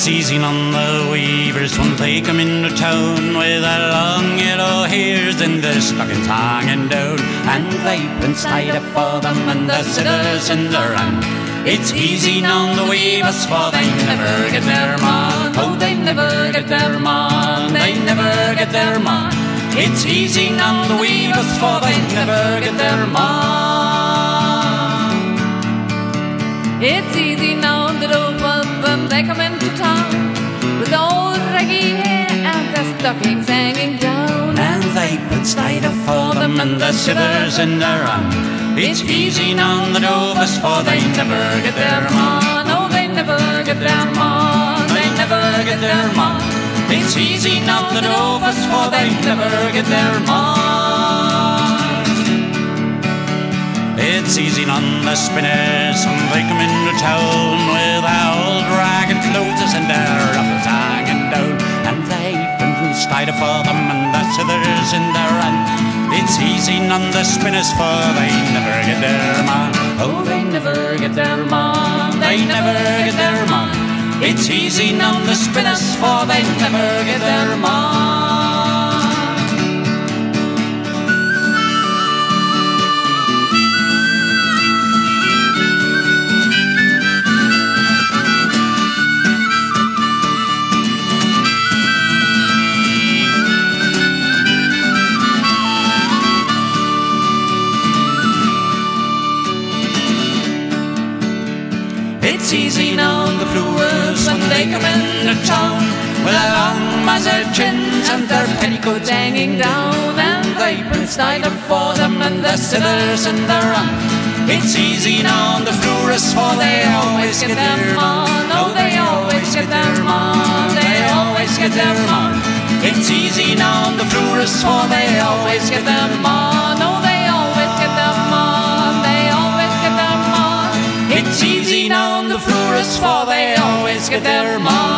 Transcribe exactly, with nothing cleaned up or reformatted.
It's easy on the weavers when they come into town with their long yellow hairs and their stockings hanging down, and they've tied up for them and the scissors in their hand. It's easy on the weavers, for they never get their man. Oh, they never get their man, they never get their man. It's easy on the weavers, for they never get their man. It's easy now that all of them, they come into town with old raggy hair and their stockings hanging down, and they put cider for them and the shivers in their hand. It's easy on the Dovers, for they never get their man. Oh, they never get their man, they never get their man. It's easy on the Dovers, for they never get their man. It's easy on the spinners when they come into town with their old ragged clothes and their ruffles hanging down, and they put cider for them and the scissors in their hand. It's easy on the spinners, for they never get their man. Oh, they never get their man, they never get their man. It's easy on the spinners, for they never get their man. It's easy on the floors when they come into town with their long muzzled chins and their petticoats hanging down, and they put cider for them and the scissors in their hand. It's easy on the floors, for they always get their man. Oh, they always get their man, they always get their man. It's easy on the floors, for they always get their man. Oh, they always get their man, they always get their man. It's easy on the floors, for they always get their man.